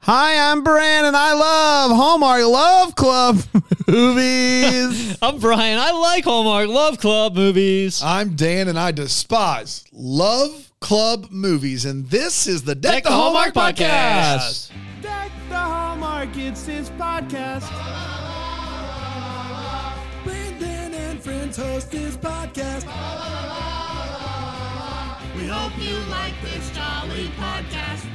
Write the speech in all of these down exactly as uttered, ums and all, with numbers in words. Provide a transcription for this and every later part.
Hi, I'm Bran, and I love Hallmark Love Club movies. I'm Brian. I like Hallmark Love Club movies. I'm Dan, and I despise Love Club movies. And this is the Deck, Deck the, the Hallmark, Hallmark podcast. podcast. Deck the Hallmark, it's his podcast. Brandon and friends host this podcast. We hope you like this jolly podcast.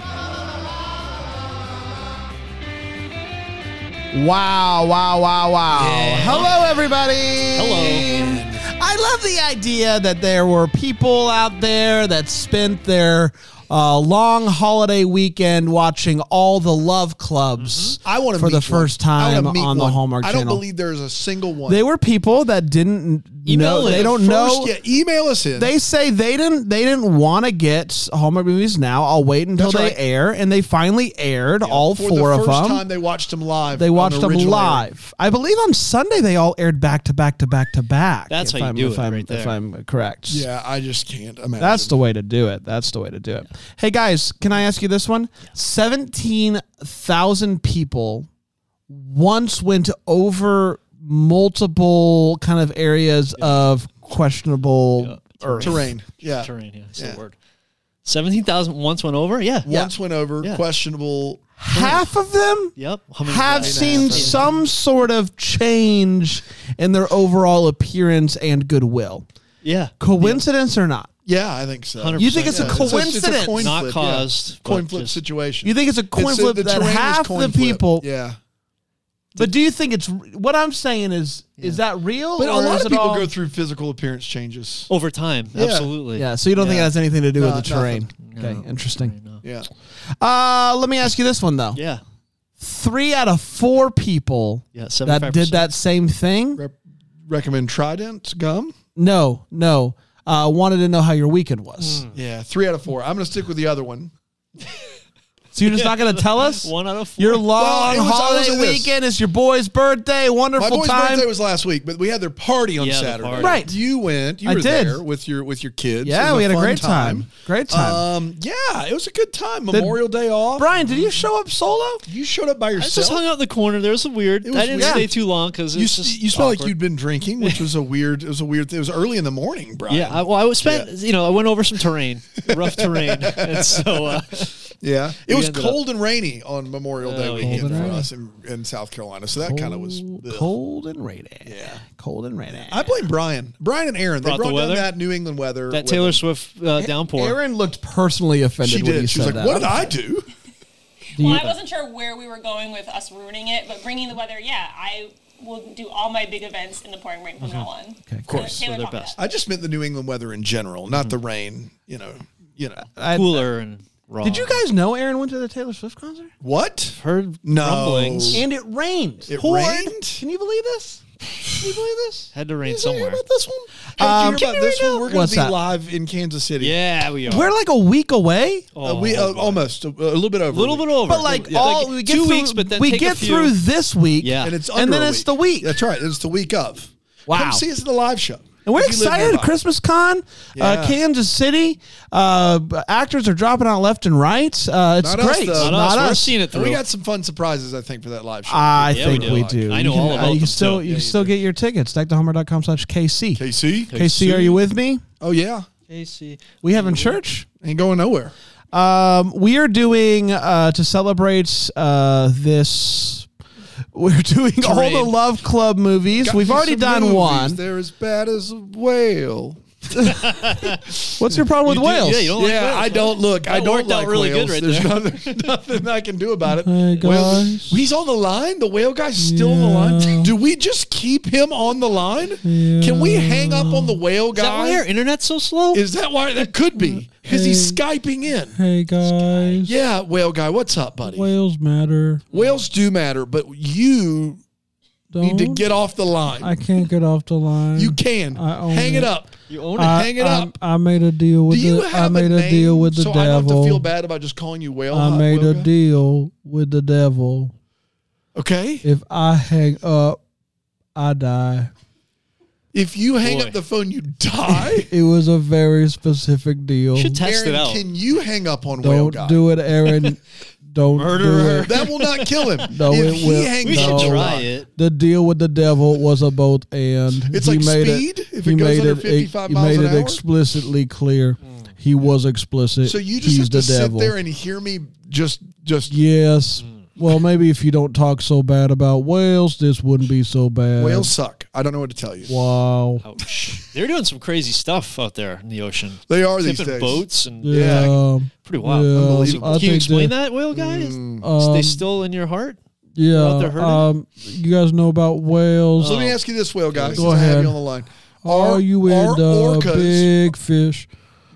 Wow, wow, wow, wow. Yeah. Hello, everybody. Hello. I love the idea that there were people out there that spent their uh, long holiday weekend watching all the Love Clubs I want to for meet the one. first I time wanna meet on the one. Hallmark I Channel. don't believe there's a single one. They were people that didn't Email know. it. They don't First, know. Yeah, email us in. They say they didn't they didn't want to get Hallmark movies now. I'll wait until That's they right. air, and they finally aired all For four the of first them. time they watched them live. They on watched them original airing. live. I believe on Sunday they all aired back to back to back to back. That's if how you I'm, do if it I'm, right If there. I'm correct. Yeah, I just can't imagine. That's the way to do it. That's the way to do it. Hey guys, can I ask you this one? seventeen thousand people once went over multiple kind of areas of questionable Yeah. earth. terrain. Yeah. Terrain, yeah, that's Yeah. the word. seventeen thousand once went over? Yeah. Once went over Yeah. questionable. Half of them Yep. How many have guys? seen half. some sort of change in their overall appearance and goodwill. Yeah. Coincidence? Coincidence or not? Yeah, I think so. one hundred You think it's a Yeah, it's a- it's a coincidence? coin Not flip, caused, yeah. but Coin flip just- situation. You think it's a coin It's, uh, flip the that terrain is half coin the flip. people? Yeah. But do you think it's what I'm saying is is that real? But a or lot is of it people all- go through physical appearance changes. Over time. Yeah. Absolutely. Yeah, so you don't think it Yeah. has anything to do with No, the terrain? nothing. Okay, No. interesting. No. Yeah. Uh, let me ask you this one though. Yeah. Three out of four people Yeah. seventy-five that percent. did that same thing. Re- recommend Trident gum. No, no. Uh, wanted to know how your weekend was. Yeah, three out of four. I'm going to stick with the other one. So you're just not going to tell us? One out of four. Your long Well, it was- I will holiday say this. weekend is your boy's birthday. Wonderful My boy's time. birthday was last week, but we had their party on Yeah, the Saturday. party. Right. You went. You I were did. there with your with your kids. It Yeah, was we had a fun great time. Great time. Um, yeah, it was a good time. Memorial Day off. Brian, did you show up solo? You showed up by I yourself. just hung out in the corner. There was some weird. It was I didn't weird. stay too long because You, it's s- just you smelled like awkward. you'd been drinking, which was a weird. It was a weird. It was early in the morning, Brian. Yeah, I, well, I was spent. Yeah. You know, I went over some terrain, rough terrain, and so uh, yeah. It We was ended cold and rainy on Memorial Day Oh, weekend Cold and for rainy. us in, in South Carolina. So that kind of was ugh. cold and rainy. Yeah. Cold and rainy. I blame Brian. Brian and Aaron. They Brought the brought down weather? that New England weather. that with Taylor them. Swift uh, downpour. Aaron looked personally offended She when you did. She was said like, that. "What did I do?" Do Well, you- I wasn't sure where we were going with us ruining it, but bringing the weather, yeah, I will do all my big events in the pouring rain from now on. Okay, Of course. So they're best. I just meant the New England weather in general, not the rain. You know. You know. I- Cooler and raw. Did you guys know Aaron went to the Taylor Swift concert? What? heard No. rumblings? And it rained. It Poured. rained? Can you believe this? Can you believe this? Had to rain Did you hear somewhere. about this one? Hey, Um, did you hear about this one? We're going What's to be that? live in Kansas City. Yeah, we are. We're like a week away. Uh, we uh, boy. almost a, a little bit over. a little bit over, But like Yeah. all Like we get two through, weeks, but then we take a get few. through this week. Yeah. and it's And under then a it's the week. That's right. It's the week of. Wow. Come see us at the live show. And we're If you live excited. nearby. Christmas Con, uh, Yeah. Kansas City. Uh, actors are dropping out left and right. Uh, it's Not us, great. though. Not us. We're seeing it And we through. got some fun surprises, I think, for that live show. I Yeah, we think do. we do. I know you can, all about uh, you them, can still too. you Yeah, can you still do. get your tickets. deck the hallmark dot com slash K C. K C? K C, are you with me? Oh, yeah. Casey. We having church. Ain't going nowhere. Um, we are doing uh, to celebrate uh, this. We're doing all the Terrain. Love Club movies. Got We've me already some done movies. one. They're as bad as a whale. What's your problem with You do- whales? yeah, you don't like yeah, whales, I huh? don't look. I That don't worked out like really whales. good right There's there. nothing, nothing I can do about it. Hey, Whale- guys. he's on the line. The whale guy's still on the line. Do we just keep him on the line? Can we hang up on the whale guy? Is that why our internet's so slow? Is that why? That could be because he's Skyping in. Hey guys, Yeah, whale guy, what's up, buddy? whales matter. Whales do matter, but you Don't, need to get off the line. I can't get off the line. you can I own hang it it. up. You own it. I, hang it I, up. I made a deal with Do you the. I have made a, a, name deal with the so I don't have devil. to feel bad about just calling you whale? I Hot made whale a guy? deal with the devil. Okay. If I hang up, I die. If you hang Boy. up the phone, you die. It was a very specific deal. You should test Aaron, it out. can you hang up on whale Don't guy? do it, Aaron. Don't Murder do her. it. That will not kill him. No, if it he will. hangs We up should No. the try line- it. The deal with the devil was a both and. It's He like made speed, if he it goes made under it- fifty-five he miles made an it hour. explicitly clear. He was explicit. So you just He's have to the sit devil. there and hear me just just Yes. Well, maybe if you don't talk so bad about whales, this wouldn't be so bad. whales suck. I don't know what to tell you. Wow. Ouch. They're doing some crazy stuff out there in the ocean. They are these Tipping days. boats and Yeah. um, pretty wild. yeah, Unbelievable. I Can you think explain that- that, whale guys? Mm. Is they Um, still in your heart? Yeah. out there hurting? Um, you guys know about whales? So let me ask you this, whale guy. Go since I have ahead. you on the line. Are you in are the orcas big fish?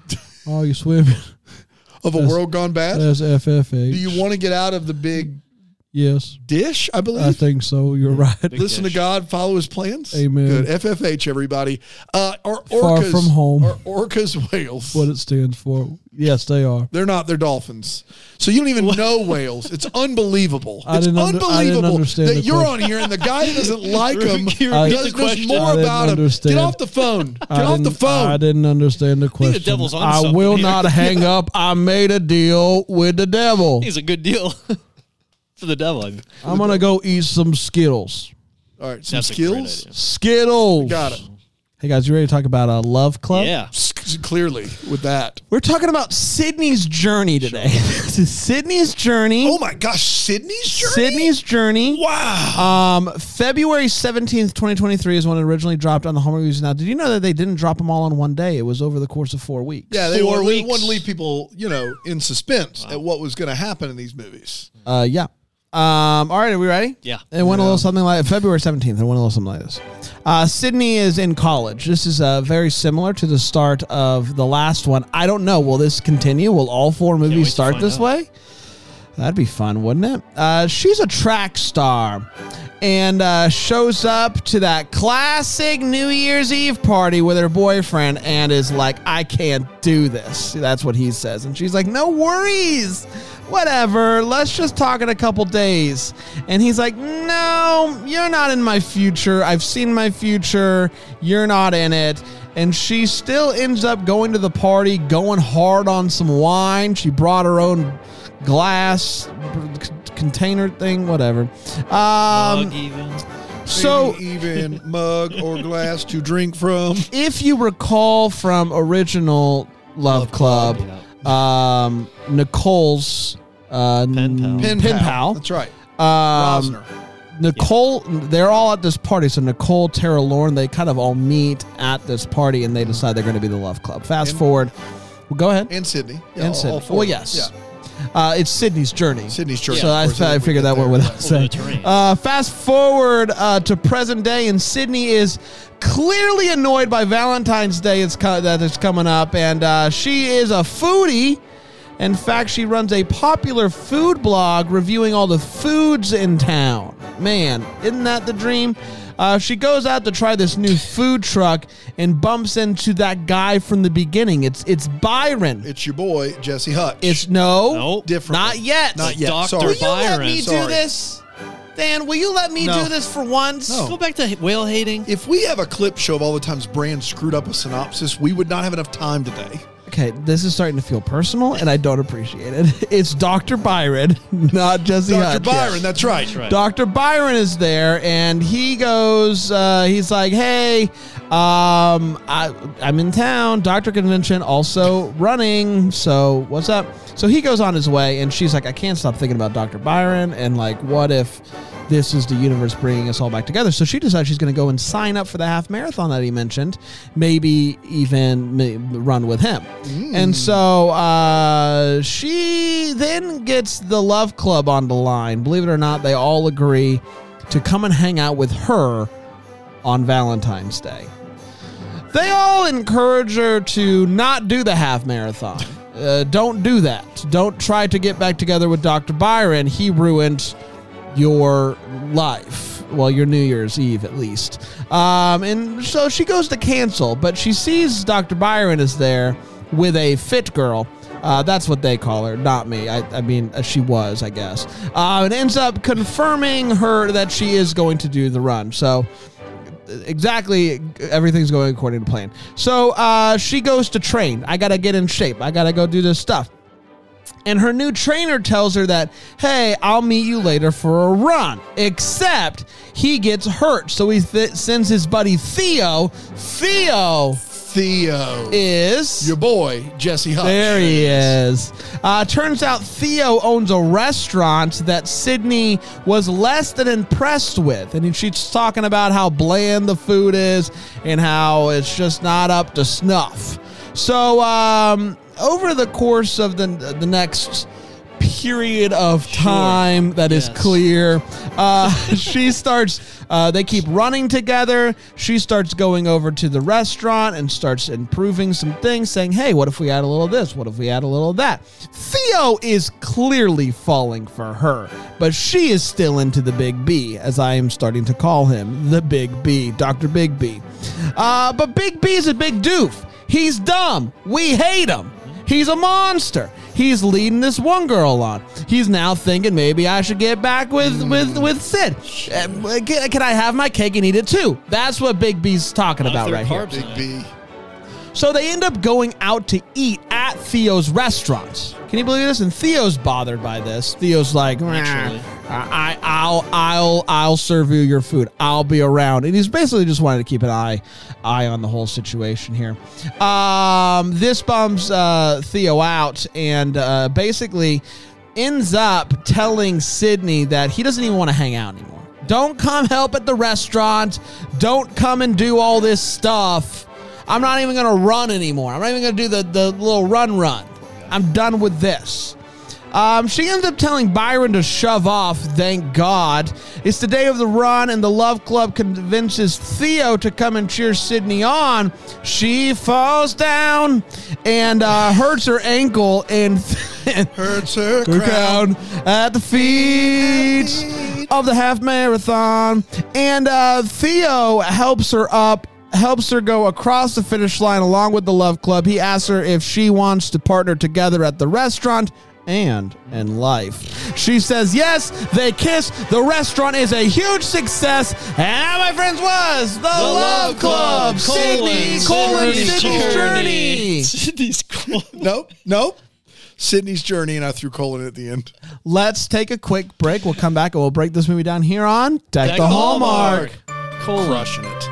Are you swimming? of a That's- world gone bad? That's F F H. Do you want to get out of the big Yes, dish? I believe. I think so. You're right. Big Listen dish. to God, follow His plans. Amen. Good. F F H, everybody. Uh, are orcas Far from home. Are orcas whales? What it stands for. Yes, they are. They're not. They're dolphins. So you don't even know whales. It's unbelievable. I It's didn't under- I didn't unbelievable understand that the you're question. on here and the guy that doesn't like them Can you I- repeat does, the knows question? more I didn't about them. understand. Get off the phone. Get I off the didn't- phone. I didn't understand the question. devil's on I something will here. not hang up. I made a deal with the devil. It's a good deal for the devil. I mean. I'm gonna go eat some Skittles. All right, some That's a great skills. idea. Skittles. Got it. Hey guys, you ready to talk about a love club? Yeah. S- Clearly, with that. We're talking about Sydney's journey today. This is Sydney's journey. Oh my gosh, Sydney's journey. Sydney's journey. Wow. Um, February seventeenth, twenty twenty-three is when it originally dropped on the Hallmark movies. Now, did you know that they didn't drop them all in one day? It was over the course of four weeks. Yeah, they Four want, they weeks. want to leave people, you know, in suspense at what was going to happen in these movies. Uh, yeah. Um, all right, are we ready? Yeah. It went a little something like February seventeenth. It went a little something like this. Uh, Sydney is in college. This is uh, very similar to the start of the last one. I don't know. Will this continue? Will all four wait movies to start find this out. way? That'd be fun, wouldn't it? Uh, she's a track star and uh, shows up to that classic New Year's Eve party with her boyfriend and is like, I can't do this. That's what he says. And she's like, no worries. Whatever. Let's just talk in a couple days. And he's like, no, you're not in my future. I've seen my future. You're not in it. And she still ends up going to the party, going hard on some wine. She brought her own glass c- container thing, whatever. Um, Mug even. so Maybe even mug or glass to drink from. if you recall from original Love, Club, um, Nicole's uh, Pen pal. Pen, Pen pal. That's right. Um, Rosner. Nicole, they're all at this party. So Nicole, Tara, Lauren, they kind of all meet at this party and they decide they're going to be the Love Club. Fast And- forward. Well, go ahead. And Sydney. Yeah, and all- Sydney. all four. Well, yes. Yeah. Uh, it's Sydney's journey. Sydney's journey. So of I, course, I we figured get that there. one without Over saying. the terrain. Uh, fast forward uh, to present day, and Sydney is clearly annoyed by Valentine's Day it's co- that is coming up, and uh, she is a foodie. In fact, she runs a popular food blog reviewing all the foods in town. Man, isn't that the dream? Uh, she goes out to try this new food truck and bumps into that guy from the beginning. It's it's Byron. It's your boy, Jesse Hutch. It's no, Nope. different. not yet. Not yet. Doctor Sorry. Will you let Byron. me do Sorry. this? Dan, will you let me No. do this for once? No. Go back to whale hating. If we have a clip show of all the times Brand screwed up a synopsis, we would not have enough time today. Okay, this is starting to feel personal, and I don't appreciate it. It's Doctor Byron, not Jesse Doctor Hutch. Byron, that's right. That's right. Doctor Byron is there, and he goes, uh, he's like, hey, um, I, I'm in town, Doctor Convention, also running, so what's up? So he goes on his way, and she's like, I can't stop thinking about Doctor Byron, and like, what if this is the universe bringing us all back together? So she decides she's going to go and sign up for the half marathon that he mentioned, maybe even may- run with him. And so uh, she then gets the Love Club on the line. Believe it or not, they all agree to come and hang out with her on Valentine's Day. They all encourage her to not do the half marathon. Uh, don't do that. Don't try to get back together with Doctor Byron. He ruined your life. Well, your New Year's Eve, at least. Um, and so she goes to cancel, but she sees Doctor Byron is there with a fit girl. Uh, that's what they call her, not me. I, I mean, uh, she was, I guess. Uh, and ends up confirming her that she is going to do the run. So exactly everything's going according to plan. So uh, she goes to train. I got to get in shape. I got to go do this stuff. And her new trainer tells her that, hey, I'll meet you later for a run. Except he gets hurt. So he th- sends his buddy Theo. Theo Theo is... your boy, Jesse Hutch. There he is. Uh, turns out Theo owns a restaurant that Sydney was less than impressed with. And she's talking about how bland the food is and how it's just not up to snuff. So, um... over the course of the the next period of time sure. that yes. is clear, uh, she starts, uh, they keep running together. She starts going over to the restaurant and starts improving some things, saying, hey, what if we add a little of this? What if we add a little of that? Theo is clearly falling for her, but she is still into the Big B, as I am starting to call him, the Big B, Doctor Big B. Uh, but Big B is a big doof. He's dumb. We hate him. He's a monster. He's leading this one girl on. He's now thinking maybe I should get back with, mm. with, with Sid. Uh, can, can I have my cake and eat it too? That's what Big B's talking about right here. Big B. So they end up going out to eat at Theo's restaurant. Can you believe this? And Theo's bothered by this. Theo's like, I, I'll, I'll, I'll serve you your food. I'll be around. And he's basically just wanted to keep an eye, eye on the whole situation here. Um, this bums uh, Theo out and uh, basically ends up telling Sydney that he doesn't even want to hang out anymore. Don't come help at the restaurant. Don't come and do all this stuff. I'm not even going to run anymore. I'm not even going to do the, the little run run. I'm done with this. Um, she ends up telling Byron to shove off, thank God. It's the day of the run, and the Love Club convinces Theo to come and cheer Sydney on. She falls down and uh, hurts her ankle and, and hurts her, her crown. crown at the feet of the half marathon. And uh, Theo helps her up. helps her go across the finish line along with the Love Club. He asks her if she wants to partner together at the restaurant and in life. She says yes, they kiss, the restaurant is a huge success, and that, my friends, was the, the Love, Love Club, Club. Sydney, colon, Sydney's Journey. Sydney's colon. Nope, nope. Sydney's Journey, and I threw colon at the end. Let's take a quick break. We'll come back and we'll break this movie down here on Deck, Deck the Hallmark. Hallmark. Colon. Crushing it.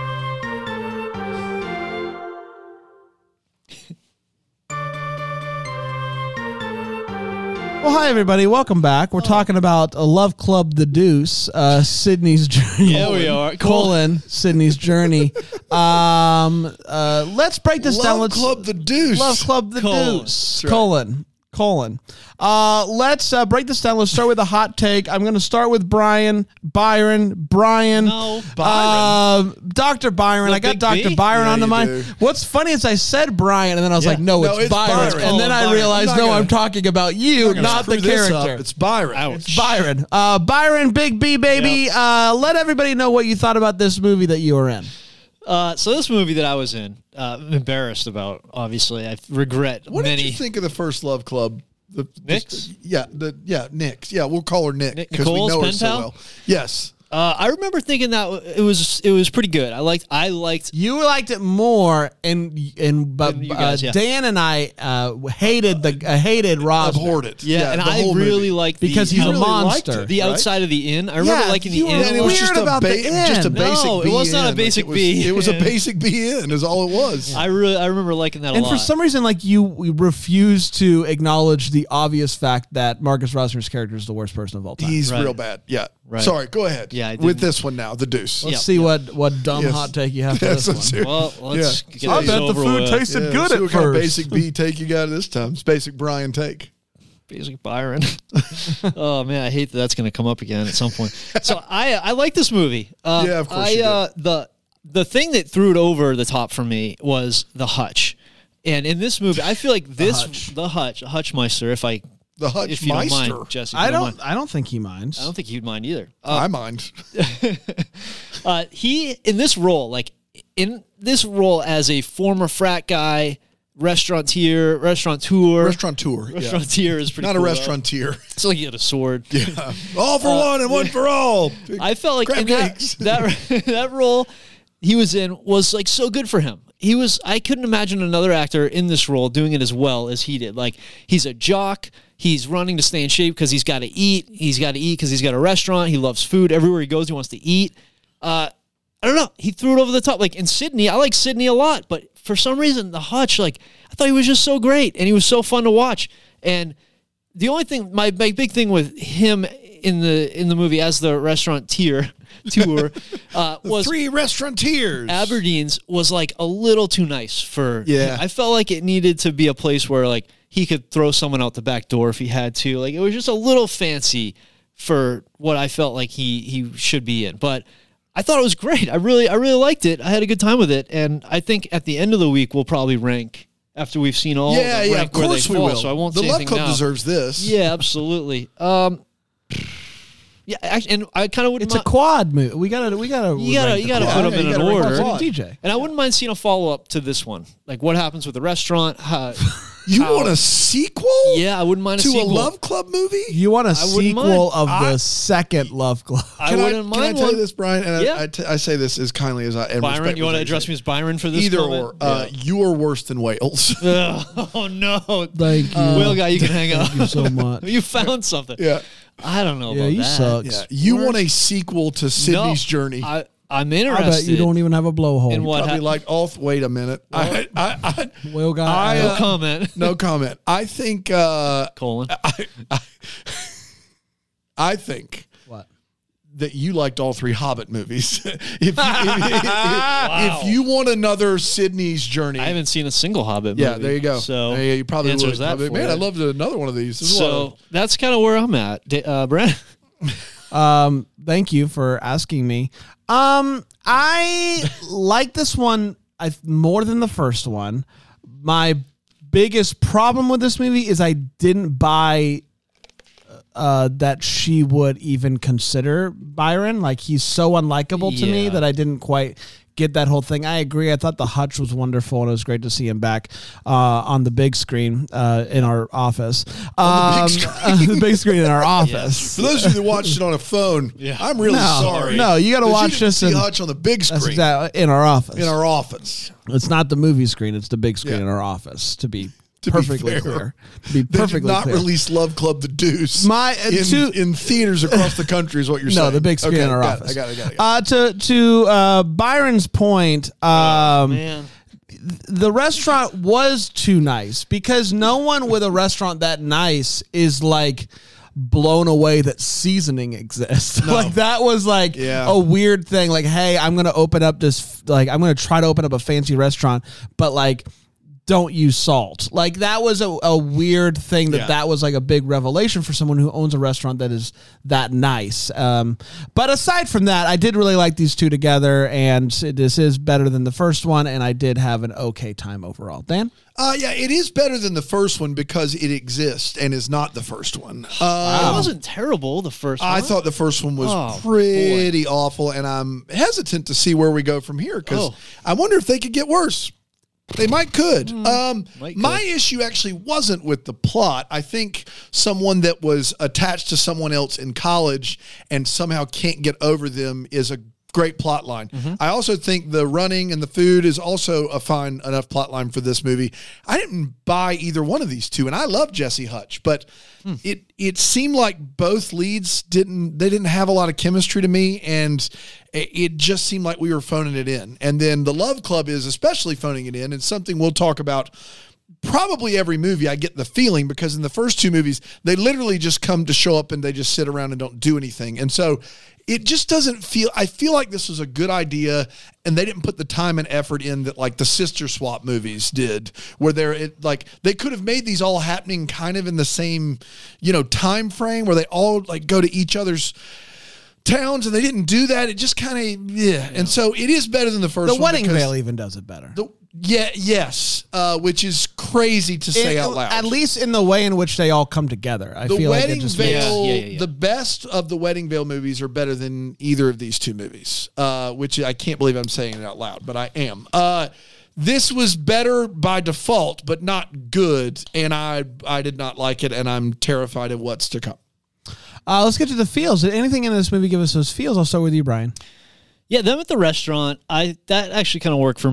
Well, hi, everybody. Welcome back. We're talking about a Love Club The Deuce, uh, Sydney's Journey. Yeah, we are. Colon, Sydney's Journey. Um, uh, let's break this Love down. Let's, Club The Deuce. Love Club The Colon. Deuce. Right. Colon. Colon. Uh, let's uh, break this down. Let's start with a hot take. I'm going to start with Brian, Byron, Brian. No, Byron. Uh, Doctor Byron. The I got Big Doctor B? Byron Yeah, on the you mind. do. What's funny is I said Brian, and then I was Yeah. like, no, No, it's, it's Byron. Byron. And then Oh, I Byron. realized, I'm no, not I'm gonna- talking about you, not the Screw this character. up. It's Byron. Ouch. It's Byron. Uh, Byron, Big B, baby. Yep. Uh, let everybody know what you thought about this movie that you were in. Uh, so this movie that I was in, uh, I'm embarrassed about, obviously. I regret What many. did you think of the first Love Club? The, Nick's? the- yeah, the yeah, Nick's. Yeah, we'll call her Nick Nick- because we Nicole's know her pen so pal? well. Yes. Uh, I remember thinking that it was it was pretty good. I liked I liked You liked it more, and and but Than you uh, guys, yeah. Dan and I uh, hated the uh, hated Ross Abhorred it. yeah, and the I whole really movie. liked because the, he's You a really liked monster. it. the right? outside of the inn. I remember Yeah, liking the you were- inn. And it was Weird just a, about ba- the just a end. basic No, it B was not a in. basic it was, B It was a in. basic B in is all it was. I really I remember liking that And a lot. for some reason, like you, we refuse to acknowledge the obvious fact that Marcus Rosner's character is the worst person of all time. He's Right. real bad. Yeah. Right. Sorry, go ahead. Yeah, I With didn't- this one now, the deuce. Let's Yeah. see what what dumb Yes. hot take you have for Yes, this let's one. hear it. well, let's Yeah. get I this bet the over food with. tasted Yeah, good see at what kind of first. basic B take you got this time. It's basic Brian take. Basic Byron. Oh man, I hate that that's going to come up again at some point. So I I like this movie. Uh, Yeah, of course I you do. uh, the the thing that threw it over the top for me was the Hutch, and in this movie, I feel like this Hutch. the Hutch Hutchmeister. If I The Hutch if you don't Meister. mind, Jesse, if I you don't. mind. I don't think he minds. I don't think he'd mind either. Uh, I mind. uh, he in this role, like in this role as a former frat guy, restaurateur, restaurateur, Restaurateur. Yeah. restaurateur is pretty Not cool, a though. restaurateur. It's like he had a sword. Yeah. All for one and one for all. I felt like Crab in that, cakes. that that role he was in was like so good for him. he was, I couldn't imagine another actor in this role doing it as well as he did. Like, he's a jock. He's running to stay in shape because he's got to eat. He's got to eat because he's got a restaurant. He loves food. Everywhere he goes, he wants to eat. Uh, I don't know. He threw it over the top. Like, in Sydney, I like Sydney a lot, but for some reason, the Hutch, like, I thought he was just so great, and he was so fun to watch. And the only thing, my, my big thing with him in the in the movie as the restaurateur tour uh, was Three restaurateurs. Aberdeen's was like a little too nice for. Yeah. I felt like it needed to be a place where like he could throw someone out the back door if he had to. Like, it was just a little fancy for what I felt like he he should be in. But I thought it was great. I really I really liked it. I had a good time with it, and I think at the end of the week we'll probably rank after we've seen all. Yeah, of them, yeah, rank of where course they we fall, will. So I won't the say Love anything Club now. deserves this. Yeah, absolutely. Um, yeah, actually, and I kind of wouldn't. It's a mi- quad movie. We gotta, we gotta, You gotta, rank you the gotta quad. put them Yeah, in you an gotta rank order. the quad. D J. And I wouldn't mind seeing a follow up to this one. Like, what happens with the restaurant? How, You how- want a sequel? Yeah, I wouldn't mind a to sequel. a Love Club movie? You want a I wouldn't sequel mind. of I- the second Love Club? I Can I, wouldn't can mind I tell one. you this, Brian? And Yeah. I, I, t- I say this as kindly as I and Byron, respect you want as to I address say. me as Byron for this Either comment? or. Uh, You are worse than Wales. Yeah. Oh, no. Thank you. Will guy, you can hang up. Thank you so much. You found something. yeah. I don't know Yeah, about you that. suck. Yeah. You want a sequel to Sydney's No, journey. I, I'm I interested. bet you don't even have a blowhole. in what Probably happened. like all. Th- wait a minute. I, I, I, Will guy. I, No uh, comment. no comment. I think. Uh, Colon. I, I, I think what? that you liked all three Hobbit movies. if, you, if, if, if you want another Sydney's journey, I haven't seen a single Hobbit movie. yeah, there you go. So there you, you probably answers would. that Probably, for man, you. I loved another one of these. This is a lot So of- that's kind of where I'm at. Da- Uh, Brent? Um, thank you for asking me. Um, I like this one I more than the first one. My biggest problem with this movie is I didn't buy uh, that she would even consider Byron. Like, he's so unlikable to me Yeah. that I didn't quite get that whole thing. I agree. I thought the Hutch was wonderful, and it was great to see him back uh, on the big screen uh, in our office. On the big Um, uh, the big screen in our office. For those of you that watched it on a phone, Yeah. I'm really No, sorry. no, you gotta 'Cause watch didn't this See in- Hutch on the big That's screen exactly in our office. in our office. It's not the movie screen; it's the big screen Yeah. in our office. To be To be perfectly fair. clear, to be They perfectly did not clear. release Love Club The Deuce My- uh, in, to- in theaters across the country is what you're saying. no, the big screen Okay, in our got it, office. I got it. I got it. I got it. Uh, to to uh, Byron's point, um, Man. the restaurant was too nice because no one with a restaurant that nice is like blown away that seasoning exists. Like, that was like Yeah. a weird thing. Like, hey, I'm gonna open up this. Like, I'm gonna try to open up a fancy restaurant, but like, don't use salt. Like, that was a, a weird thing that Yeah. that was like a big revelation for someone who owns a restaurant that is that nice. Um, but aside from that, I did really like these two together, and this is better than the first one, and I did have an okay time overall. Dan? Uh, yeah, it is better than the first one because it exists and is not the first one. Uh, It wasn't terrible, the first one. I thought the first one was Oh, pretty awful, and I'm hesitant to see where we go from here because Oh. I wonder if they could get worse. They might could. um, might my could. issue actually wasn't with the plot. I think someone that was attached to someone else in college and somehow can't get over them is a great plot line. I also think the running and the food is also a fine enough plot line for this movie. I didn't buy either one of these two, and I love Jesse Hutch, but it it seemed like both leads didn't they didn't have a lot of chemistry to me, and it, it just seemed like we were phoning it in. And then the Love Club is especially phoning it in. It's something we'll talk about probably every movie. I get the feeling because in the first two movies, they literally just come to show up and they just sit around and don't do anything. And so it just doesn't feel, I feel like this was a good idea and they didn't put the time and effort in that like the Sister Swap movies did, where they're it, like, they could have made these all happening kind of in the same, you know, time frame where they all like go to each other's towns, and they didn't do that. It just kind of, yeah. And so it is better than the first The one. Wedding because Veil even does it better. The, yeah, yes, uh, which is crazy to say It- out loud. At least in the way in which they all come together. I the feel like it Wedding just Veil, makes, Yeah, yeah, yeah, yeah. the best of the Wedding Veil movies are better than either of these two movies, uh, which I can't believe I'm saying it out loud, but I am. Uh, this was better by default, but not good, and I I did not like it, and I'm terrified of what's to come. Uh, let's get to the feels. Did anything in this movie give us those feels? I'll start with you, Brian. Yeah, them at the restaurant, I that actually kind of worked for me.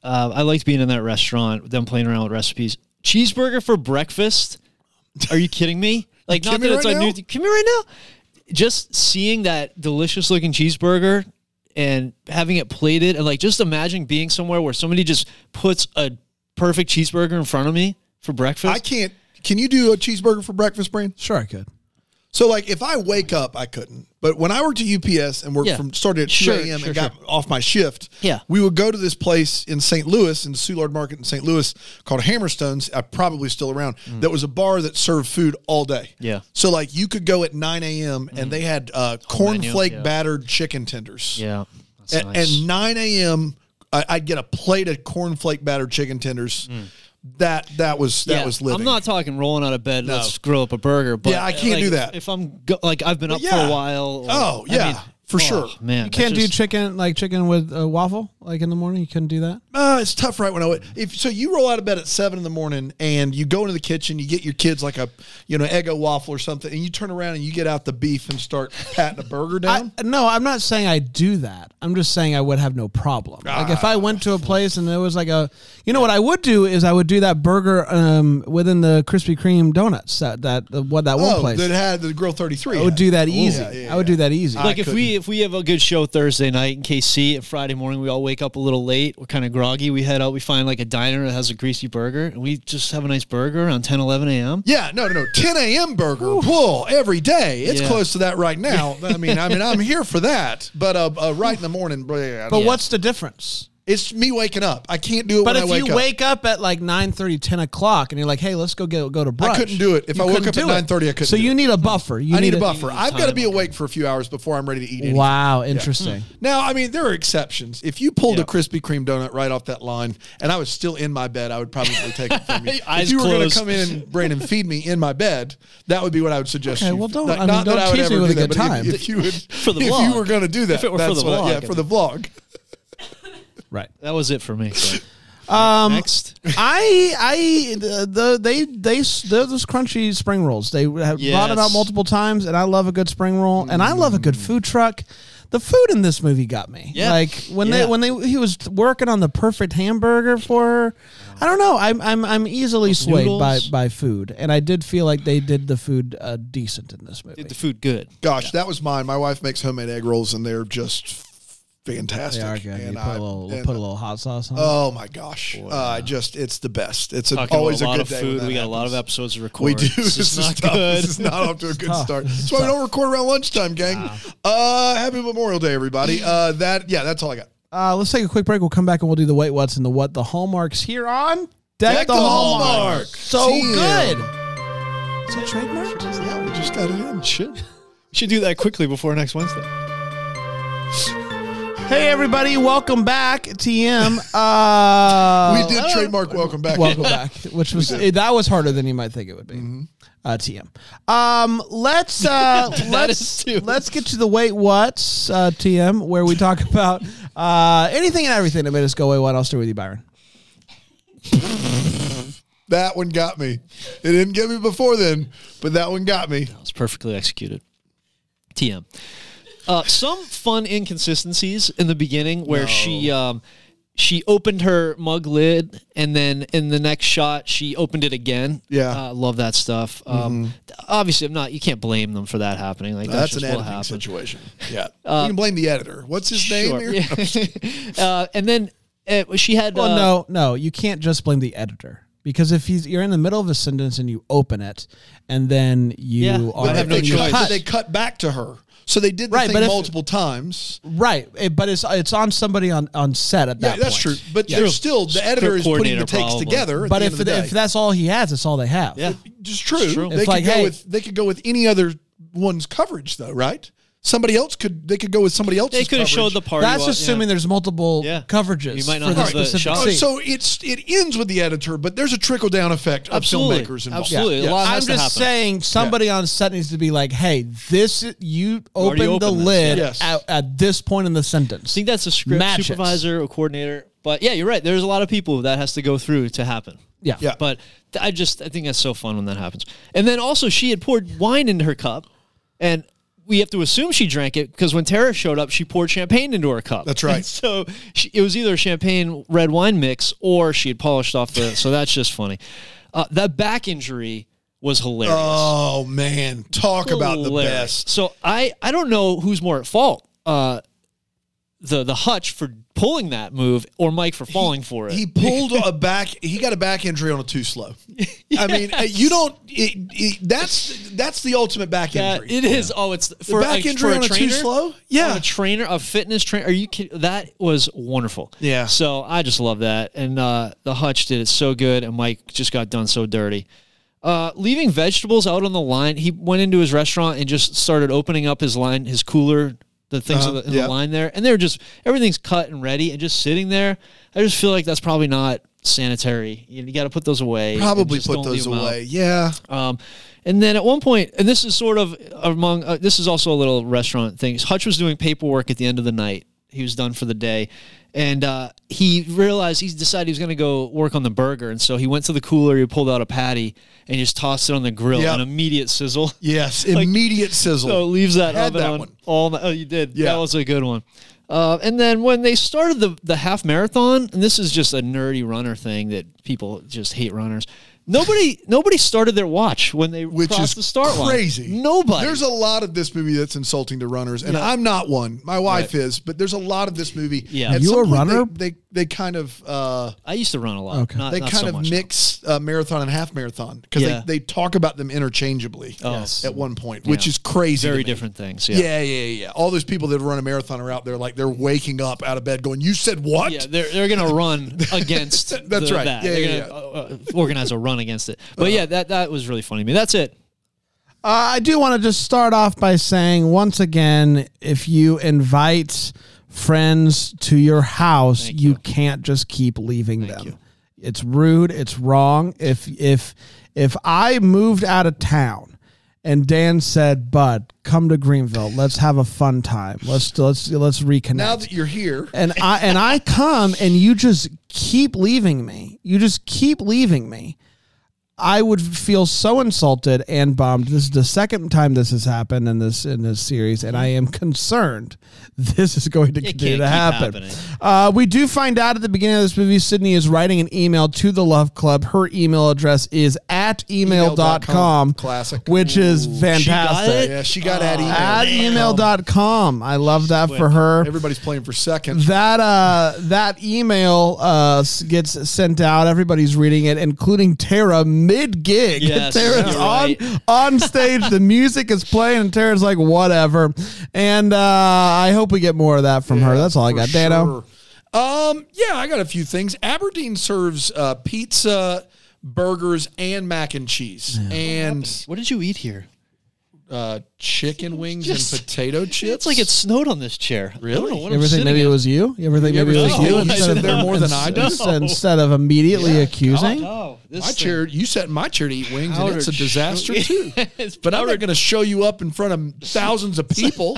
Uh, I liked being in that restaurant, them playing around with recipes. Cheeseburger for breakfast? Are you kidding me? Like, not Kidding that it's right a now? new. Come here right now. Just seeing that delicious looking cheeseburger and having it plated, and like just imagine being somewhere where somebody just puts a perfect cheeseburger in front of me for breakfast. I can't. Can you do a cheeseburger for breakfast, Brian? Sure, I could. So, like, if I wake up, I couldn't. But when I worked at U P S and worked Yeah. from started at Sure, two a.m. sure, and got sure. off my shift, Yeah. we would go to this place in Saint Louis, in the Soulard Market in Saint Louis, called Hammerstones. I probably still around. That was a bar that served food all day. Yeah. So, like, you could go at nine a.m. and they had uh, cornflake yeah. battered chicken tenders. yeah. That's At, nice. and nine a.m., I, I'd get a plate of cornflake battered chicken tenders. That that was that Yeah, was living. I'm not talking rolling out of bed. No. Let's grill up a burger. But Yeah, I can't like, do that. If I'm go, like I've been up for yeah. a while. or- Oh, I yeah, mean, for oh, sure. Man, You can't that's do just- chicken like chicken with a waffle like in the morning. You couldn't do that. Uh, it's tough right when I wake. If so, you roll out of bed at seven in the morning and you go into the kitchen, you get your kids like a you know Eggo waffle or something, and you turn around and you get out the beef and start patting a burger down. I, no, I'm not saying I do that. I'm just saying I would have no problem. Like if I went to a place and there was like a, you know what I would do is I would do that burger um, within the Krispy Kreme donuts that that uh, what that one oh, place. that had the Grill thirty-three. I would had. do that easy. yeah, yeah, I would do that easy. Like I if we if we have a good show Thursday night in K C, and Friday morning we all wake up a little late, we're kind of groggy. We head out, we find like a diner that has a greasy burger, and we just have a nice burger around ten, eleven a.m. Yeah, no, no, no. ten a.m. burger, whoa, every day. It's Yeah. close to that right now. I mean, I mean, I'm here for that. But uh, uh right in the morning, boy, yeah, but yeah. what's the difference? It's me waking up. I can't do it But when if I wake you up. wake up at like nine thirty, ten o'clock and you're like, hey, let's go get go to brunch. I couldn't do it. If You I woke couldn't up at do it. nine thirty, I couldn't So do you it. need a buffer. You I need a a- buffer. need I've got to time. be awake for a few hours before I'm ready to eat anything. Wow, interesting. Now, I mean, there are exceptions. If you pulled Yeah. a Krispy Kreme donut right off that line and I was still in my bed, I would probably take it from you. Eyes if you were going closed. to come in, Brandon, feed me in my bed, that would be what I would suggest. Okay, you. well, don't- Not, I mean, not don't that I would tease me ever with do a that, good but if- time. If, you would, For the if vlog. you were going to do that, If it were for that's the what I- vlog, yeah, I for mean. the vlog. Right. That was it for me. So. Um, Next, I I the, the they they they're those crunchy spring rolls. They have brought it out Yes. multiple times, and I love a good spring roll, and I love a good food truck. The food in this movie got me. Yeah. Like when Yeah. they when they he was working on the perfect hamburger for her. I don't know. I'm I'm I'm easily swayed by noodles. by food, and I did feel like they did the food uh, decent in this movie. did the food good. Gosh, that was mine. My wife makes homemade egg rolls, and they're just fantastic. They are good. You And put a I- little and- put a little hot sauce on. it. Oh my gosh! Uh, I just it's the best. It's a, Talking always about a lot a good of day. when food. that We got a lot of happens. episodes to record. We do. This, is not tough. good. This is not off to a good tough. start. That's why we don't record around lunchtime, gang. Uh, happy Memorial Day, everybody. Uh, that yeah, that's all I got. Uh, let's take a quick break. We'll come back and we'll do the wait, what's, and the what, the hallmarks here on Deck, Deck the, the Hallmark. Hallmark. So T M. good. Is it trademarked? Yeah, we just got it in. Should we should do that quickly before next Wednesday. Hey everybody, welcome back, T M. Uh, we did trademark welcome back. welcome back, which was eh, that was harder than you might think it would be. Uh, T M. Um, let's uh, let's is too. let's get to the wait what's uh, T M, where we talk about uh, anything and everything that made us go wait what. I'll start with you, Byron. That one got me. It didn't get me before then, but that one got me. It was perfectly executed. T M. Uh, some fun inconsistencies in the beginning where she um, she opened her mug lid and then in the next shot she opened it again. Yeah. uh, love that stuff. Um, Obviously, I'm not. You can't blame them for that happening. Like that's, That's an just what editing happened. situation. Yeah, you can blame the editor. What's his name Sure. here? Yeah. uh, and then uh, she had. Well, uh, no, no, you can't just blame the editor. Because if he's, you're in the middle of a sentence and you open it, and then you Yeah, are I have no they, and you cut, choice. but they cut back to her. So they did the Right, thing but if- multiple times. right, it- but it's it's on somebody on, on set at that Yeah, that's point. true. But Yeah. there's still the editor is putting the coordinator, takes probably. together. At But the if end of the day. if that's all he has, it's all they have. Yeah. It's true. true. They It's could like, go hey- with they could go with any other one's coverage though, right? Somebody else could they could go with somebody else's. They could have showed the coverage. party. That's wa- assuming yeah. there's multiple Yeah. coverages You might not for the have the specific shot. Oh, scene. so it's it ends with the editor, but there's a trickle down effect of Absolutely. filmmakers involved. Absolutely. Yeah. A lot I'm has to just happen. saying somebody on set needs to be like, hey, this you already opened the opened this, lid yeah. Yes. at, at this point in the sentence. I think that's a script Match it. supervisor or coordinator. But yeah, you're right. There's a lot of people that has to go through to happen. Yeah. Yeah. But th- I just I think that's so fun when that happens. And then also she had poured wine into her cup, and we have to assume she drank it because when Tara showed up, she poured champagne into her cup. That's right. And so she, it was either a champagne red wine mix or she had polished off the. So that's just funny. Uh, that back injury was hilarious. Oh man, talk about the Hilarious. best. So I I don't know who's more at fault. Uh, the the Hutch for pulling that move or Mike for falling he, for it. He pulled a back. He got a back injury on a too slow. yes. I mean, you don't. It, it, that's that's the ultimate back Yeah, injury. it is. Oh, it's for the back a, injury for a on a trainer, too slow. Yeah, on a trainer, a fitness trainer. Are you kidding? That was wonderful. Yeah. So I just love that, and uh, the Hutch did it so good, and Mike just got done so dirty. Uh, leaving vegetables out on the line, he went into his restaurant and just started opening up his line, his cooler, the things Uh-huh, in, the, in yeah. the line there, and they're just everything's cut and ready, and just sitting there. I just feel like that's probably not sanitary. You, you got to put those away. and probably just put don't those leave 'em out. away. Yeah. Um, and then at one point, and this is sort of among, uh, this is also a little restaurant thing. Hutch was doing paperwork at the end of the night. He was done for the day. And uh, he realized, he decided he was going to go work on the burger. And so he went to the cooler, he pulled out a patty, and just tossed it on the grill. Yep. An immediate sizzle. Yes. Like, Immediate sizzle. So it leaves that Had oven that on one. all night. Oh, you did? Yeah. That was a good one. Uh, and then when they started the, the half marathon, and this is just a nerdy runner thing that people just hate runners. Nobody, nobody started their watch when they Which crossed is the start line. crazy. Nobody. There's a lot of this movie that's insulting to runners, and Yeah. I'm not one. My wife Right. is, but there's a lot of this movie. Yeah. At You some a point, runner? They, they they kind of uh, I used to run a lot. Okay. Not, they not kind so of much mix uh, marathon and half marathon because Yeah. they, they talk about them interchangeably Oh. Yes. at one point, which Yeah. is crazy. Very to me. different things. Yeah. Yeah, yeah, yeah. All those people that run a marathon are out there like they're waking up out of bed going, "You said what?" Yeah, they're they're gonna run against. That's the- right. That. Yeah, they're yeah, gonna uh, uh, organize a run against it. But yeah, that that was really funny to me. That's it. Uh, I do want to just start off by saying once again, if you invite friends to your house, Thank you. you. can't just keep leaving Thank them. you. It's rude. It's wrong. If if if I moved out of town and Dan said, "Bud, come to Greenville. Let's have a fun time. Let's let's let's reconnect." Now that you're here, and I and I come and you just keep leaving me. You just keep leaving me. I would feel so insulted and bummed. This is the second time this has happened in this in this series, and I am concerned this is going to It continue can't to keep happen. happening. Uh, we do find out at the beginning of this movie, Sydney is writing an email to the Love Club. Her email address is at email dot com, Classic. which is got fantastic. it? yeah, she got at email. At email dot com. I love that for Quick. her. Everybody's playing for second. That uh, that email uh, s- gets sent out. Everybody's reading it, including Tara mid gig. Yes, Tara's you're on right. on stage. The music is playing, and Tara's like, "Whatever." And uh, I hope we get more of that from her. Yeah, That's all I for got. Dano. sure. Um, yeah, I got a few things. Aberdeen serves uh, pizza, burgers, and mac and cheese, and What did you eat here? uh, chicken wings Just- and potato chips. It's like it snowed on this chair. Really? I don't know what You I'm ever think sitting maybe in. it was you? You ever think You maybe it ever was think you? you Instead sit there more than I do? instead- Instead of immediately accusing. Oh, this my thing. chair. You sat in my chair to eat wings, and it's a Powdered disaster sugar. too. It's But I'm powdered- not going to show you up in front of thousands of people.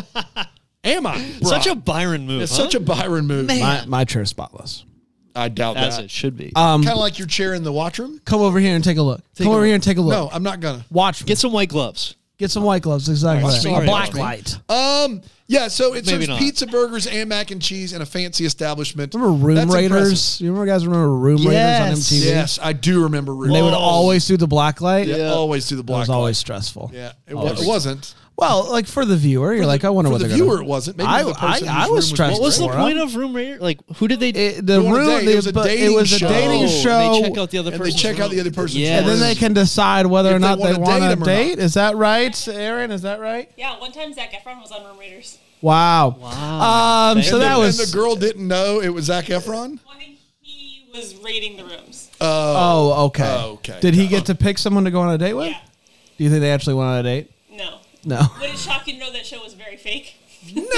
Am I? Such a Bruh. Byron move. It's huh? such a Byron move. My, my chair's spotless. I doubt As that. it should be. Um, Kind of like your chair in the watchroom. come over here and take a look. Come a over look. here and take a look. No, I'm not gonna. Watch me. Get some white gloves. Get some white gloves. Exactly. Watch that. me. A Sorry, black watch me. light. Um, yeah, so it Maybe serves not. pizza, burgers, and mac and cheese in a fancy establishment. Remember Room That's Raiders? impressive. You remember guys remember Room Raiders on M Yes. T V? Yes, I do remember Room. They would Raiders. always do the black light. yeah, Yeah. always do the It black. was light. always stressful. Yeah, it, wa- it wasn't. Well, like for the viewer, you're For like, the- I wonder for what the they're viewer. gonna. It wasn't. Maybe I, the person I, I whose was room stressed. What was the for point them. of Room Raider? Like, who did they? It, the Go on a room? date. It They, was a but dating it was a show. dating Oh, show. They check out the other And they person's check out the room. other person's Yeah. and then they can decide whether or If they not they wanna want date to him or date. not. Is that right, Aaron? Is that right? Yeah, one time Zac Efron was on Room Raiders. Wow. Wow. Um. So and, that the, was. and the girl didn't know it was Zac Efron. Well, I think he was rating the rooms. Oh, okay. Oh, okay. Did he get to pick someone to go on a date with? Yeah. Do you think they actually went on a date? No. No. Would it shock you to know that show was very fake? No, No,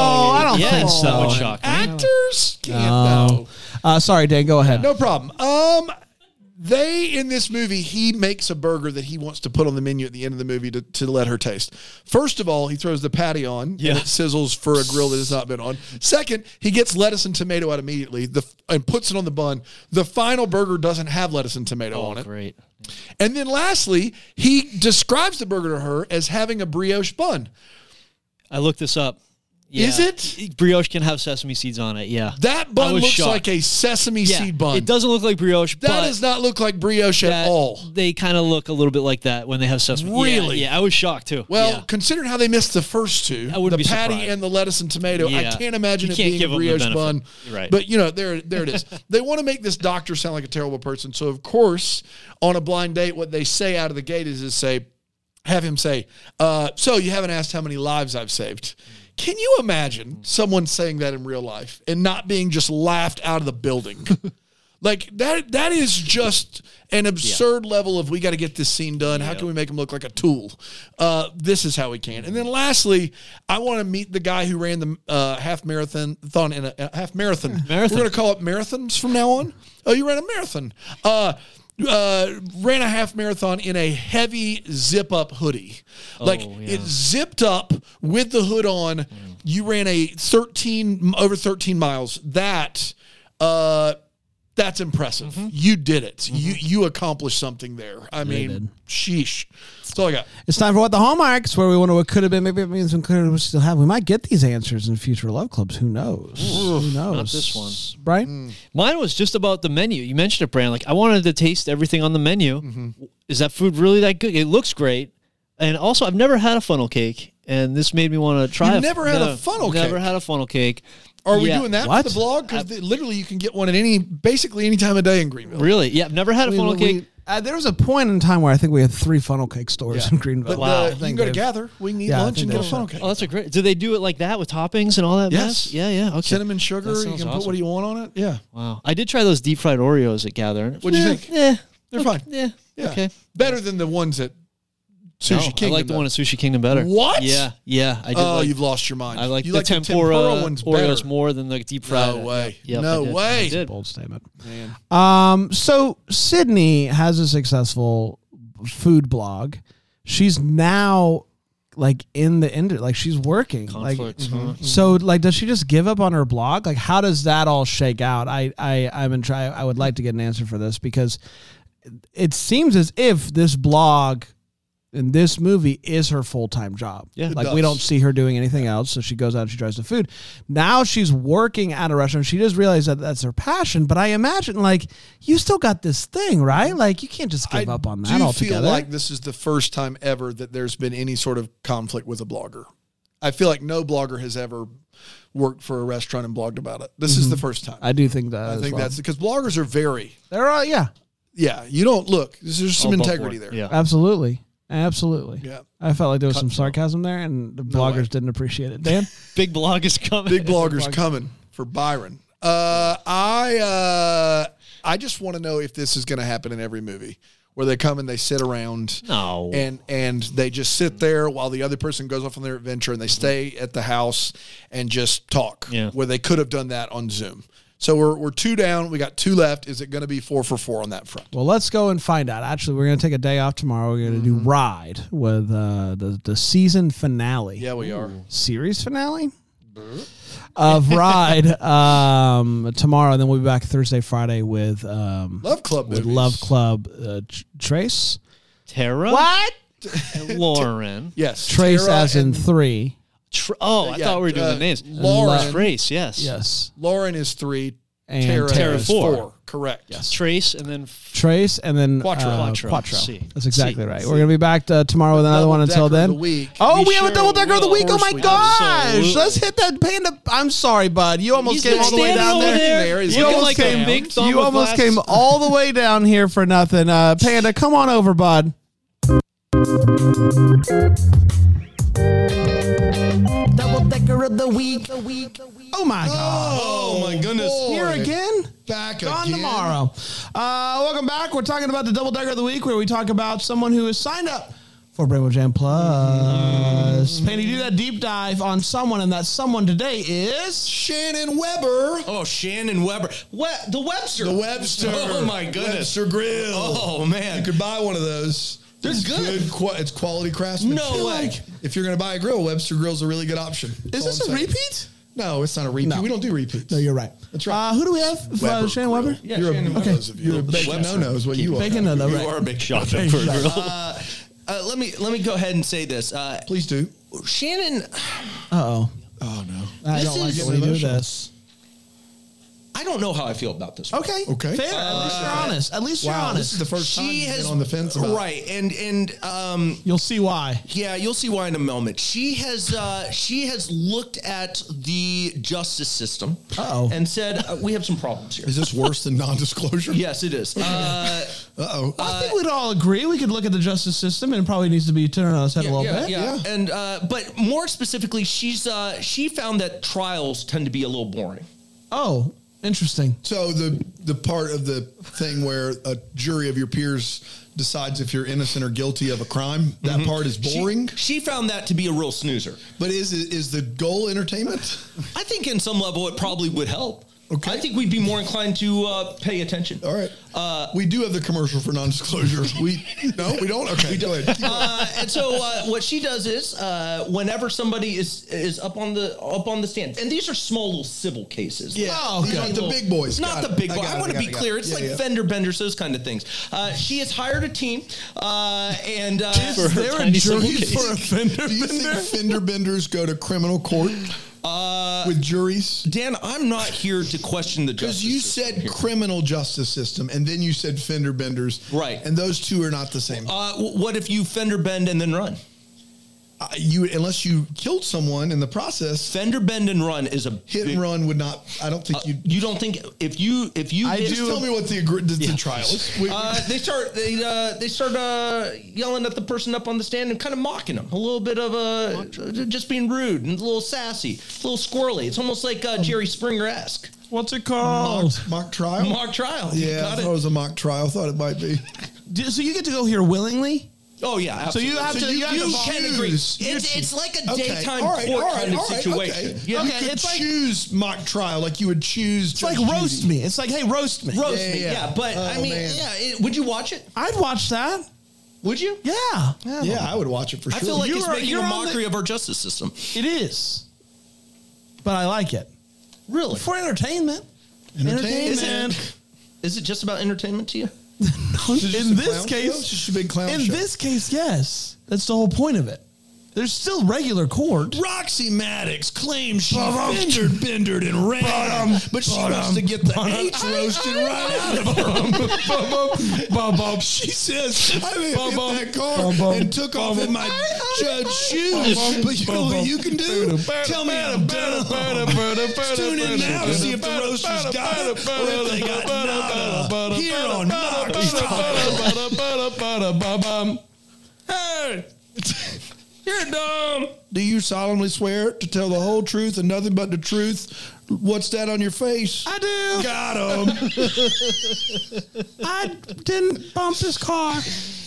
I don't Yes, think so. that would shock me. Actors can't No. know. Uh, sorry, Dan. Go ahead. No problem. Um, they in this movie, he makes a burger that he wants to put on the menu at the end of the movie to, to let her taste. First of all, he throws the patty on Yeah. and it sizzles for a grill that has not been on. Second, he gets lettuce and tomato out immediately the, and puts it on the bun. The final burger doesn't have lettuce and tomato Oh, on it. great. And then lastly, he describes the burger to her as having a brioche bun. I looked this up. Yeah. Is it? Brioche can have sesame seeds on it, yeah. That I bun was looks shocked. like a sesame Yeah, seed bun. It doesn't look like brioche, That but does not look like brioche at that- all. They kind of look a little bit like that when they have sesame. Yeah, Really? Yeah, I was shocked too. Well, yeah. considering how they missed the first two, I wouldn't the be patty surprised. and the lettuce and tomato, I Yeah. can't imagine You it can't being give a them the brioche benefit. bun. Right. But, you know, there, there it is. They want to make this doctor sound like a terrible person. So, of course, on a blind date, what they say out of the gate is, is say, have him say, uh, so you haven't asked how many lives I've saved. Can you imagine someone saying that in real life and not being just laughed out of the building? Like that that is just an absurd yeah. level of we got to get this scene done. How can we make him look like a tool? Uh, this is how we can. And then lastly, I want to meet the guy who ran the uh, half marathon thon in a, a half marathon. marathon. We're going to call it marathons from now on. Oh, you ran a marathon. Uh, uh, ran a half marathon in a heavy zip up hoodie. Like oh, yeah. it zipped up with the hood on. Mm. You ran a thirteen over thirteen miles. That uh that's impressive. Mm-hmm. You did it. Mm-hmm. You you accomplished something there. I mean, did. sheesh. That's all I got. It's time for What the Hallmarks, where we wonder what could have been. Maybe it means we could have still have. We might get these answers in future Love Clubs. Who knows? Ooh, Who knows? not this one. Right? Mm. Mine was just about the menu. You mentioned it, Brand. Like, I wanted to taste everything on the menu. Mm-hmm. Is that food really that good? It looks great. And also, I've never had a funnel cake, and this made me want to try You've it. never had no, a funnel never cake? Never had a funnel cake. Are we Yeah. doing that What? for the blog? Because literally you can get one at any, basically any time of day in Greenville. Really? Yeah, I've never had a We- funnel we- cake. uh, there was a point in time where I think we had three funnel cake stores Yeah. in Greenville. But Wow. uh, I you can think go to they've- Gather. We can eat Yeah, I lunch think and get a they've- funnel cake. Oh, that's a great. Do they do it like that with toppings and all that Yes. mess? Yeah, yeah. Okay. Cinnamon sugar. That You sounds can put awesome. what do you want on it. Yeah. Wow. I did try those deep fried Oreos at Gather. What do you Yeah, think? Yeah. They're fine. Yeah. Yeah. Okay. Better than the ones at Sushi No, Kingdom. I like the though. one at Sushi Kingdom better. What? Yeah, yeah. I did Oh, like, you've lost your mind. I like you the like tempura, the tempura ones Oreos better. more than the deep fried. No way. Yep, No I did. way. I did. Bold statement. Man. Um, so Sydney has a successful food blog. She's now like in the industry, like she's working. Conflicts, like, huh? so like, does she just give up on her blog? Like, how does that all shake out? I, I, I'm in try. I would like to get an answer for this because it seems as if this blog in this movie is her full-time job. Yeah. It Like we does. don't see her doing anything else. So she goes out and she tries the food. Now she's working at a restaurant. She does realize that that's her passion, but I imagine like you still got this thing, right? Like you can't just give I up on do that feel altogether. like this is the first time ever that there's been any sort of conflict with a blogger. I feel like no blogger has ever worked for a restaurant and blogged about it. This is the first time. I do think that I as think well. that's because bloggers are very, There are, yeah, yeah, you don't look. There's some All above integrity board. there. Yeah. absolutely. Absolutely. Yeah. I felt like there was some Cutthroat. sarcasm there and the way. bloggers didn't appreciate it. Dan? Big blog is coming. Big bloggers coming for Byron. Uh, I uh, I just want to know if this is going to happen in every movie where they come and they sit around No. and and they just sit there while the other person goes off on their adventure and they stay at the house and just talk. Yeah. Where they could have done that on Zoom. So we're we're two down. We got two left. Is it going to be four for four on that front? Well, let's go and find out. Actually, we're going to take a day off tomorrow. We're going to Mm-hmm. do Ride with uh, the, the season finale. Yeah, we are. Series finale? Of Ride um, tomorrow. And then we'll be back Thursday, Friday with um, Love Club with movies. Love Club uh, Tr- Trace. Tara. What? And Lauren. Yes. Trace Tara as in and- three. Tr- oh, I Yeah, thought we were doing uh, the names. Lauren. Trace, yes. Yes. Lauren is three. And Tara, Tara is four. four. Correct. Yes. Trace and then f- Trace and then Quattro. Uh, Quattro. Quattro. C. That's exactly C. right. C. We're going to be back uh, tomorrow with another one. Until Double-decker then. of the week. Oh, we, We have a sure double decker of the will. week. Of Oh course my we do. gosh. Absolutely. Let's hit that Panda. I'm sorry, bud. You almost He's came been all the way standing down over there. there. There is You looking almost like came, a big thumb you with almost glasses. came all the way down here for nothing. Uh, Panda, come on over, bud. Double decker of the week. Oh my God. Oh my goodness. Here again? Back Gone again. tomorrow. Uh, welcome back. We're talking about the double decker of the week, where we talk about someone who has signed up for Brainwave Jam Plus. Panda, you do that deep dive on someone, and that someone today is Shannon Weber. Oh, Shannon Weber. What? The Webster. The Webster. Oh my goodness. Webster Grill. Oh man. You could buy one of those. They're it's good. qua- it's quality craftsmanship. No way. If you're going to buy a grill, Webster Grill's a really good option. Is That's this all a I'm saying. repeat? No, it's not a repeat. No. We don't do repeats. No, you're right. That's right. Uh, who do we have? Uh, Weber Shannon Grill. Weber? Yeah, you're Shannon a, Weber. those of you. You're a bacon Webster. no-no is what you are. Bacon no, no, You right. are a big shot. Shopping for a grill. Uh, uh, let me let me go ahead and say this. Uh, Please do. Shannon, Uh-oh. Oh, no. I This don't like is it when you do emotional. this. I don't know how I feel about this one. Okay. Okay. Fair. At least you're honest. At least you're Wow, honest. this is the first time She you've has been on the fence about right, and and um, You'll see why. yeah, you'll see why in a moment. She has uh, she has looked at the justice system Uh-oh. and said uh, we have some problems here. Is this worse than non-disclosure? Yes, it is. Uh, Uh-oh. I think we'd all agree. We could look at the justice system and it probably needs to be turned on its head a little yeah, bit. yeah, Yeah. and uh, but more specifically, she's uh, she found that trials tend to be a little boring. Oh, interesting. So the the part of the thing where a jury of your peers decides if you're innocent or guilty of a crime, that part is She- boring. She, found that to be a real snoozer. But is it is the goal entertainment? I think in some level it probably would help. Okay. I think we'd be more inclined to uh, pay attention. All right. Uh, we do have the commercial for non-disclosure. We no, we don't. Okay, go ahead. Keep going. Uh, and so uh, what she does is, uh, whenever somebody is is up on the up on the stand, and these are small little civil cases. Yeah, Oh, these okay. aren't the big boys. Not Got the it. big I boy. got I, it, want to got be it, got clear. it. It's Yeah, like yeah. fender benders, those kind of things. Uh, she has hired a team, uh, and uh, Is there a tiny civil jury case. for a fender Do you bender? think fender benders go to criminal court uh, with juries? Dan, I'm not here to question the justice Because you system said here. criminal justice system, and then you said fender benders, Right. And those two are not the same. Uh, w- what if you fender bend and then run? Uh, you unless you killed someone in the process, Fender bend and run is a hit big- and run would not. I don't think Uh, you. you don't think if you if you I hit- Just tell me what the, agr- the, the trial is. We- Uh, they start they uh, they start uh, yelling at the person up on the stand and kind of mocking them. A little bit of uh, just being rude and a little sassy, a little squirrely. It's almost like uh, Jerry Springer esque. What's it called? mock, mock trial. Mock trial. You Yeah, I got thought it. it was a mock trial. I thought it might be. Do- So you get to go here willingly? Oh yeah. So Absolutely. you have So to. you You, have you to can choose. agree. You It's, choose. it's like a Okay, daytime all right, court all right, kind of all right, situation. okay. Yeah. You Okay, could it's like- choose mock trial like you would choose. It's like roast me. It's like, hey, roast me. Roast Yeah, me. yeah. Yeah, but I Oh, mean, man. yeah. It, would you watch it? I'd watch that. Would you? Yeah. Yeah, I would watch it for I sure. feel like You're- it's making you're a on the- mockery of our justice system. It is. But I like it. Really? For entertainment. Entertainment. Is it, is it just about entertainment to you? Is it just In a this clown show? case, It's just a big clown in show. this case, yes. That's the whole point of it. There's still regular court. Roxy Maddox claims she fender bendered and ran, but she wants to get the H roasted right out of her. She says, I may have hit that car and took off in my judge shoes, but you know what you can do? Tell me I'm dumb. Tune in now to see if the roasters got it or if they got nada. Here on Mock Trial. Hey! You're dumb. Do you solemnly swear to tell the whole truth and nothing but the truth? What's that on your face? I do. Got him. I didn't bump his car.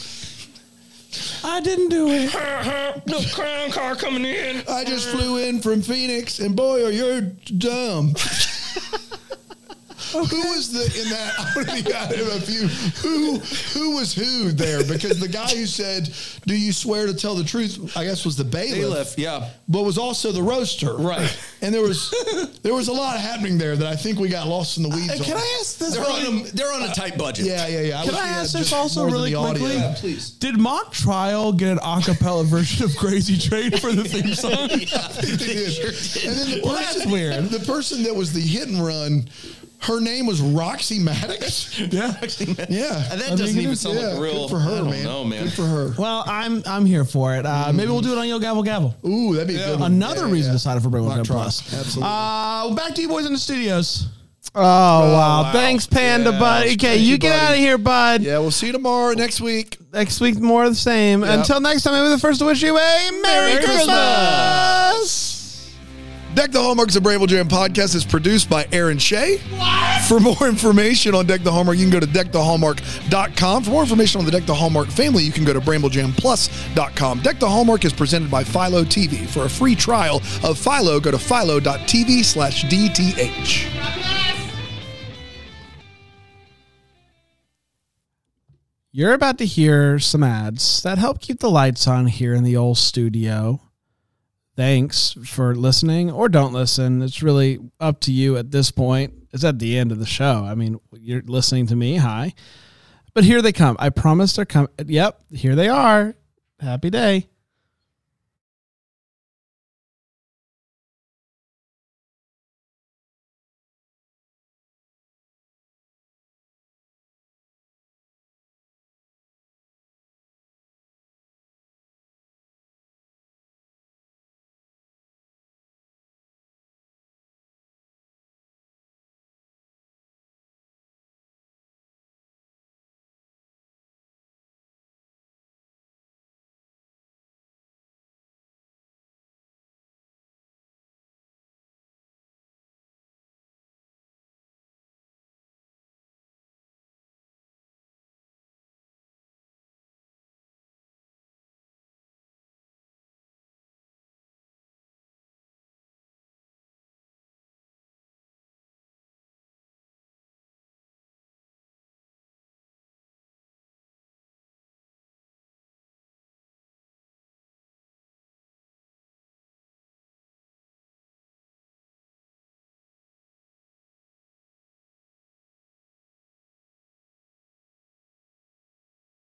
I didn't do it. No crown car coming in. I just flew in from Phoenix, and boy, are you dumb. Who was the in that? I want to be out of a few. Who who was who there? Because the guy who said, "Do you swear to tell the truth?" I guess was the bailiff. Bailiff, yeah. But was also the roaster, Right. And there was there was a lot happening there that I think we got lost in the weeds. Hey, can on. I ask this? They're really- on a they're on a tight budget. Yeah, yeah, yeah. Can wish I we had ask this just also more than really the audio. quickly? Yeah, please. Did Mock Trial get an a cappella version of Crazy Train for the theme song? I think they did. And then the Well, person, that's weird. The person that was the hit and run, her name was Roxy Maddox. Yeah. Yeah. And that I doesn't mean, even it's- sound yeah, like real. good for her, I don't man. know, man. Good for her. Well, I'm I'm here for it. Uh, Maybe we'll do it on Yo Gabble Gabble. Ooh, that'd be a good one. Another Yeah, reason yeah. to sign up for Brainwaves Mock Net trial. Plus. Absolutely. Uh, back to you boys in the studios. Oh, wow. wow. Thanks, Panda Yeah, Bud. that's Okay, crazy, you get buddy. out of here, bud. Yeah, we'll see you tomorrow, next week. Next week, more of the same. Yep. Until next time, I'm the first to wish you a Merry, Merry Christmas. Deck the Hallmarks of Bramble Jam podcast is produced by Aaron Shea. For more information on Deck the Hallmark, you can go to deck the hallmark dot com. For more information on the Deck the Hallmark family, you can go to bramble jam plus dot com. Deck the Hallmark is presented by Philo T V. For a free trial of Philo, go to philo dot t v slash D T H. You're about to hear some ads that help keep the lights on here in the old studio. Thanks for listening or don't listen. It's really up to you at this point. It's at the end of the show. I mean, you're listening to me. Hi. But here they come. I promise they're coming. Yep, here they are. Happy day.